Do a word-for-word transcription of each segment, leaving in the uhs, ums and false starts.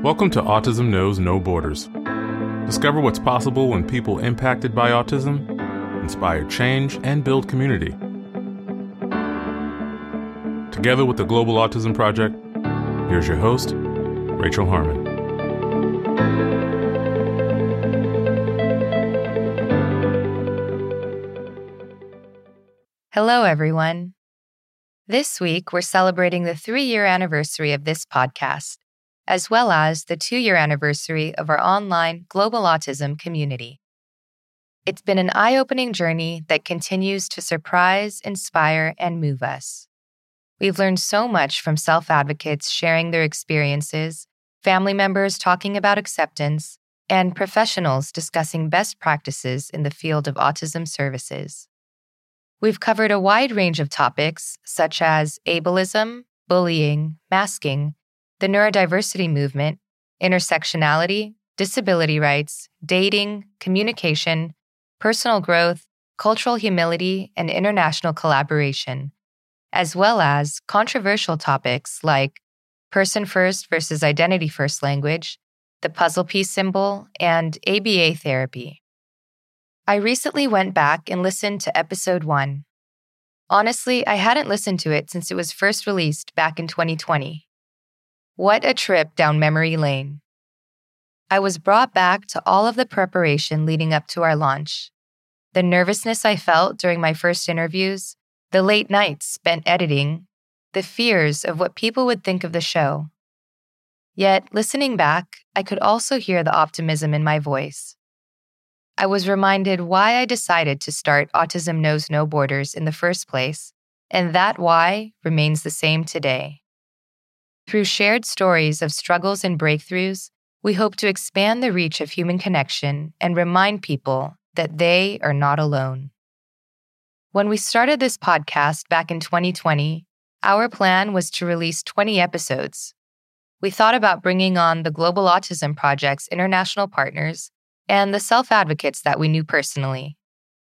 Welcome to Autism Knows No Borders. Discover what's possible when people impacted by autism inspire change and build community. Together with the Global Autism Project, here's your host, Rachel Harmon. Hello, everyone. This week, we're celebrating the three-year anniversary of this podcast, as well as the two-year anniversary of our online Global Autism community. It's been an eye-opening journey that continues to surprise, inspire, and move us. We've learned so much from self-advocates sharing their experiences, family members talking about acceptance, and professionals discussing best practices in the field of autism services. We've covered a wide range of topics such as ableism, bullying, masking, the neurodiversity movement, intersectionality, disability rights, dating, communication, personal growth, cultural humility, and international collaboration, as well as controversial topics like person-first versus identity-first language, the puzzle piece symbol, and A B A therapy. I recently went back and listened to episode one. Honestly, I hadn't listened to it since it was first released back in twenty twenty. What a trip down memory lane. I was brought back to all of the preparation leading up to our launch, the nervousness I felt during my first interviews, the late nights spent editing, the fears of what people would think of the show. Yet, listening back, I could also hear the optimism in my voice. I was reminded why I decided to start Autism Knows No Borders in the first place, and that why remains the same today. Through shared stories of struggles and breakthroughs, we hope to expand the reach of human connection and remind people that they are not alone. When we started this podcast back in twenty twenty, our plan was to release twenty episodes. We thought about bringing on the Global Autism Project's international partners and the self-advocates that we knew personally.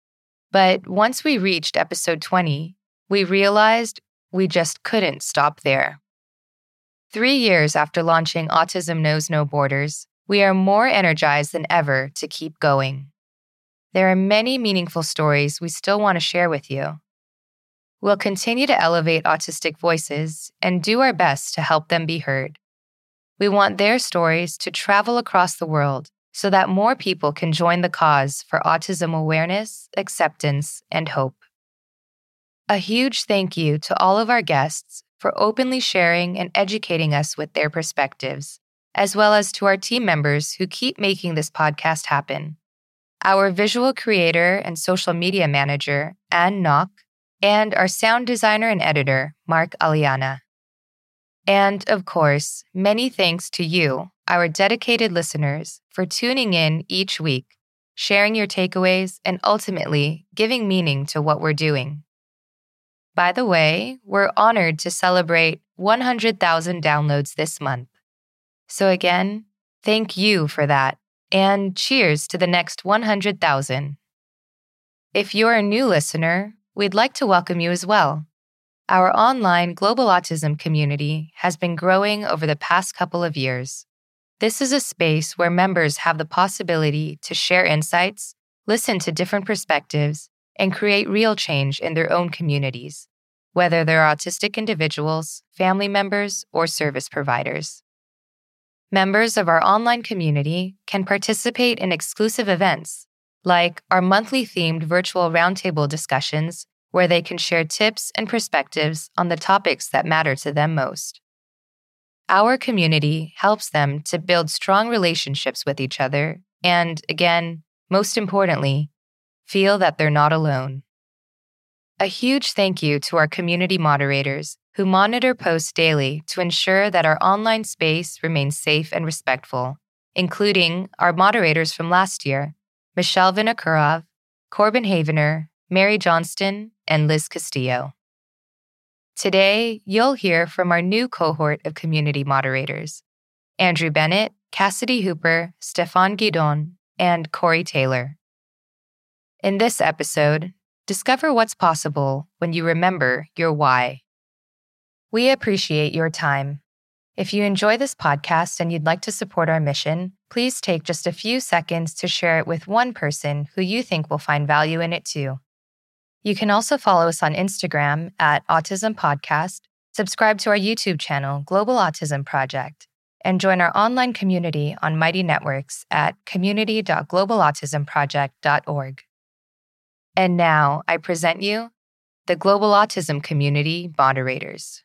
But once we reached episode twenty, we realized we just couldn't stop there. Three years after launching Autism Knows No Borders, we are more energized than ever to keep going. There are many meaningful stories we still want to share with you. We'll continue to elevate autistic voices and do our best to help them be heard. We want their stories to travel across the world so that more people can join the cause for autism awareness, acceptance, and hope. A huge thank you to all of our guests for openly sharing and educating us with their perspectives, as well as to our team members who keep making this podcast happen. Our visual creator and social media manager, Anne Nock, and our sound designer and editor, Mark Aliana. And, of course, many thanks to you, our dedicated listeners, for tuning in each week, sharing your takeaways, and ultimately giving meaning to what we're doing. By the way, we're honored to celebrate one hundred thousand downloads this month. So again, thank you for that, and cheers to the next one hundred thousand. If you're a new listener, we'd like to welcome you as well. Our online Global Autism community has been growing over the past couple of years. This is a space where members have the possibility to share insights, listen to different perspectives, and create real change in their own communities, whether they're autistic individuals, family members, or service providers. Members of our online community can participate in exclusive events, like our monthly themed virtual roundtable discussions, where they can share tips and perspectives on the topics that matter to them most. Our community helps them to build strong relationships with each other and, again, most importantly, feel that they're not alone. A huge thank you to our community moderators who monitor posts daily to ensure that our online space remains safe and respectful, including our moderators from last year, Michelle Vinokurov, Corbin Havener, Mary Johnston, and Liz Castillo. Today, you'll hear from our new cohort of community moderators, Andrew Bennett, Cassidy Hooper, Stefan Guidon, and Corey Taylor. In this episode, discover what's possible when you remember your why. We appreciate your time. If you enjoy this podcast and you'd like to support our mission, please take just a few seconds to share it with one person who you think will find value in it too. You can also follow us on Instagram at Autism Podcast, subscribe to our YouTube channel, Global Autism Project, and join our online community on Mighty Networks at community dot global autism project dot org. And now I present you the Global Autism Community Moderators.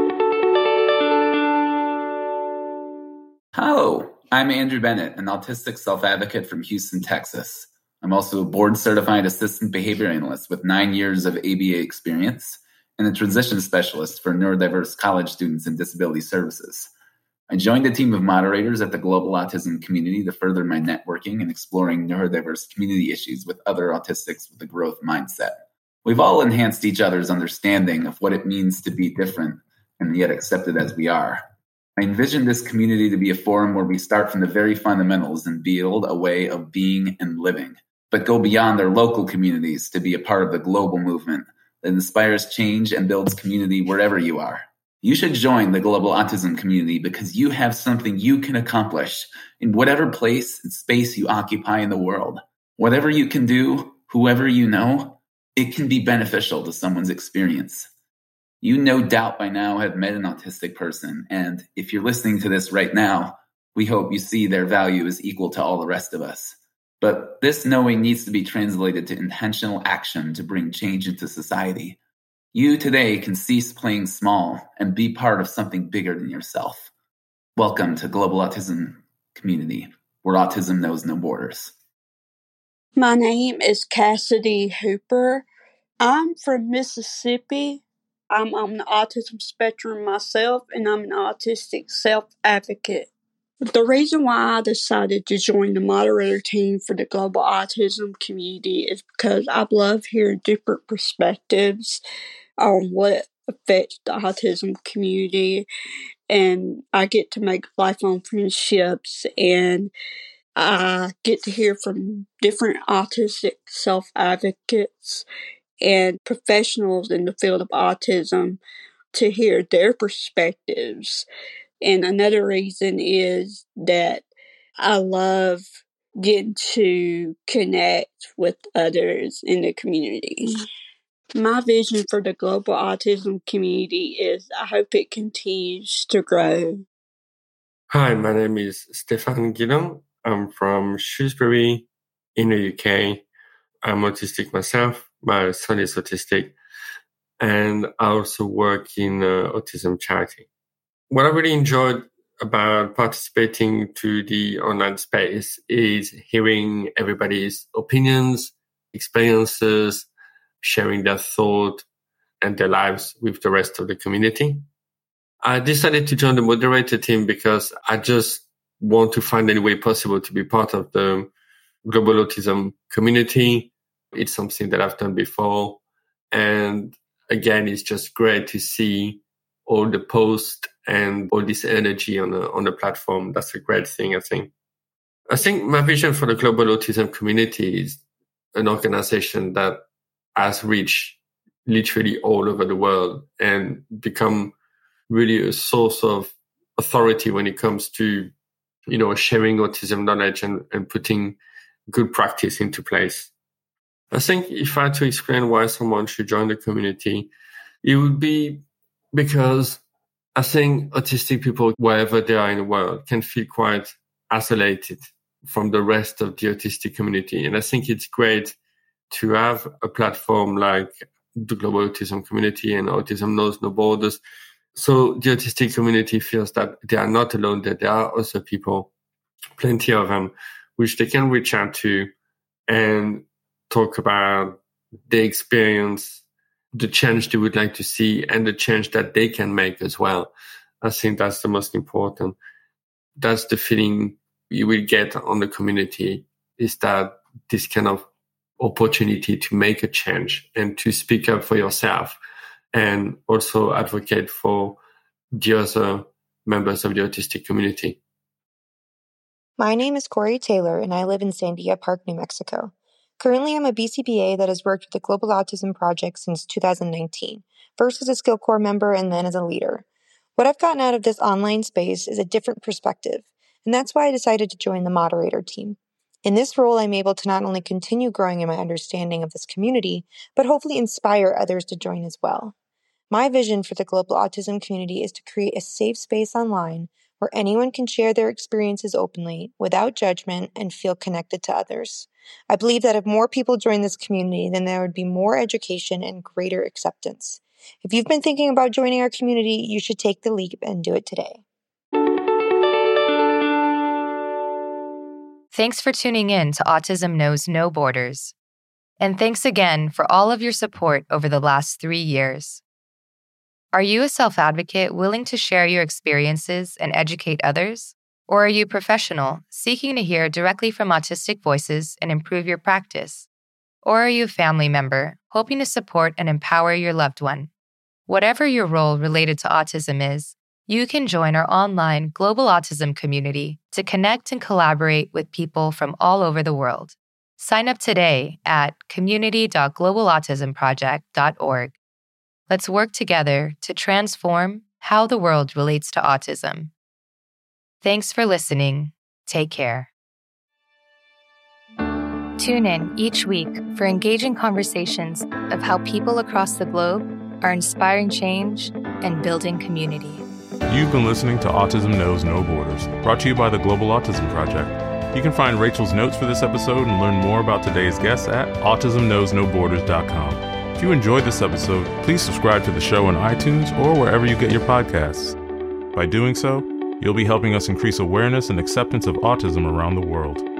Hello, I'm Andrew Bennett, an autistic self-advocate from Houston, Texas. I'm also a board-certified assistant behavior analyst with nine years of A B A experience and a transition specialist for neurodiverse college students and disability services. I joined a team of moderators at the Global Autism Community to further my networking and exploring neurodiverse community issues with other autistics with a growth mindset. We've all enhanced each other's understanding of what it means to be different and yet accepted as we are. I envision this community to be a forum where we start from the very fundamentals and build a way of being and living, but go beyond their local communities to be a part of the global movement that inspires change and builds community wherever you are. You should join the Global Autism Community because you have something you can accomplish in whatever place and space you occupy in the world. Whatever you can do, whoever you know, it can be beneficial to someone's experience. You no doubt by now have met an autistic person, and if you're listening to this right now, we hope you see their value is equal to all the rest of us. But this knowing needs to be translated to intentional action to bring change into society. You today can cease playing small and be part of something bigger than yourself. Welcome to Global Autism Community, where autism knows no borders. My name is Cassidy Hooper. I'm from Mississippi. I'm on the autism spectrum myself, and I'm an autistic self-advocate. The reason why I decided to join the moderator team for the Global Autism Community is because I love hearing different perspectives on what affects the autism community, and I get to make lifelong friendships, and I get to hear from different autistic self-advocates and professionals in the field of autism to hear their perspectives. And another reason is that I love getting to connect with others in the community. My vision for the Global Autism Community is I hope it continues to grow. Hi, my name is Stefan Guillaume. I'm from Shrewsbury in the U K. I'm autistic myself. My son is autistic. And I also work in uh, autism charity. What I really enjoyed about participating to the online space is hearing everybody's opinions, experiences, sharing their thought and their lives with the rest of the community. I decided to join the moderator team because I just want to find any way possible to be part of the Global Autism Community. It's something that I've done before. And again, it's just great to see all the posts and all this energy on a, on the platform. That's a great thing, I think. I think my vision for the Global Autism Community is an organization that has reached literally all over the world and become really a source of authority when it comes to, you know, sharing autism knowledge and, and putting good practice into place. I think if I had to explain why someone should join the community, it would be because I think autistic people, wherever they are in the world, can feel quite isolated from the rest of the autistic community. And I think it's great to have a platform like the Global Autism Community and Autism Knows No Borders. So the autistic community feels that they are not alone, that there are also people, plenty of them, which they can reach out to and talk about their experience, the change they would like to see, and the change that they can make as well. I think that's the most important. That's the feeling you will get on the community, is that this kind of opportunity to make a change and to speak up for yourself and also advocate for the other members of the autistic community. My name is Corey Taylor, and I live in Sandia Park, New Mexico. Currently, I'm a B C B A that has worked with the Global Autism Project since two thousand nineteen, first as a Skill Corps member and then as a leader. What I've gotten out of this online space is a different perspective, and that's why I decided to join the moderator team. In this role, I'm able to not only continue growing in my understanding of this community, but hopefully inspire others to join as well. My vision for the global autism community is to create a safe space online where anyone can share their experiences openly, without judgment, and feel connected to others. I believe that if more people join this community, then there would be more education and greater acceptance. If you've been thinking about joining our community, you should take the leap and do it today. Thanks for tuning in to Autism Knows No Borders. And thanks again for all of your support over the last three years. Are you a self-advocate willing to share your experiences and educate others? Or are you a professional seeking to hear directly from autistic voices and improve your practice? Or are you a family member hoping to support and empower your loved one? Whatever your role related to autism is, you can join our online global autism community to connect and collaborate with people from all over the world. Sign up today at community dot global autism project dot org. Let's work together to transform how the world relates to autism. Thanks for listening. Take care. Tune in each week for engaging conversations of how people across the globe are inspiring change and building community. You've been listening to Autism Knows No Borders, brought to you by the Global Autism Project. You can find Rachel's notes for this episode and learn more about today's guests at autism knows no borders dot com. If you enjoyed this episode, please subscribe to the show on iTunes or wherever you get your podcasts. By doing so, you'll be helping us increase awareness and acceptance of autism around the world.